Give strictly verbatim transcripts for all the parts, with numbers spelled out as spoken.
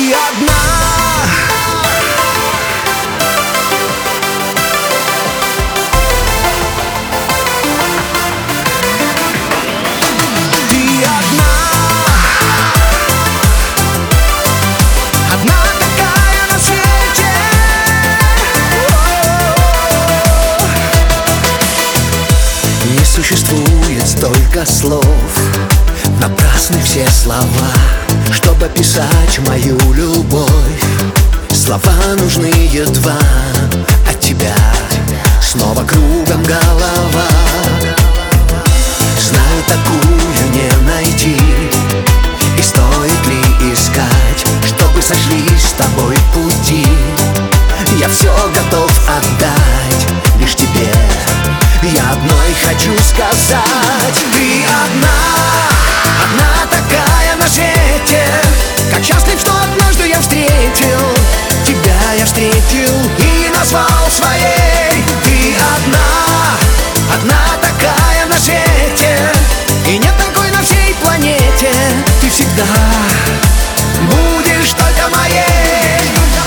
Ты одна. Ты одна. Одна такая на свете. Не существует столько слов, напрасны все слова, чтобы описать мою любовь. Слова нужны едва, от тебя снова кругом голова. Знаю, такую не найти, и стоит ли искать, чтобы сошлись с тобой пути. Я все готов отдать лишь тебе, я одной хочу сказать. Ты одна, одна такая на свете. Как счастлив, что однажды я встретил тебя, я встретил и назвал своей. Ты одна, одна такая на свете, и нет такой на всей планете. Ты всегда будешь только моей.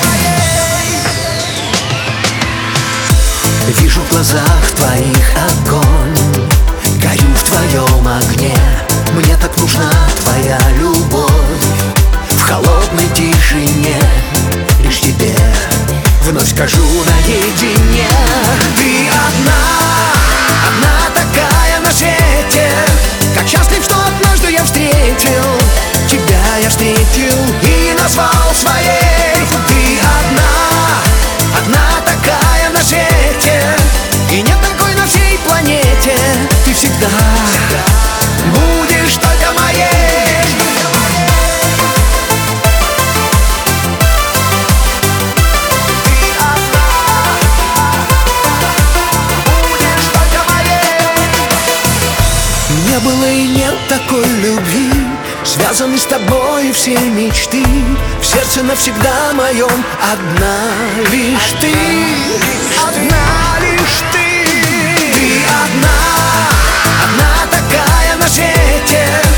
Вижу в глазах твоих огонь, горю в твоем огне. Мне так нужна твоя любовь. В холодной тишине лишь тебе вновь скажу наедине. Ты одна, одна такая на свете. Как счастлив, что однажды я встретил тебя, я встретил и назвал своей. Ты одна, одна такая на свете, и нет такой на всей планете. Ты всегда будешь только моей. Ты одна, будешь только моей. Не было и нет такой любви, связаны с тобой все мечты. В сердце навсегда моем одна лишь ты. Одна лишь ты. Ты одна, одна такая на свете.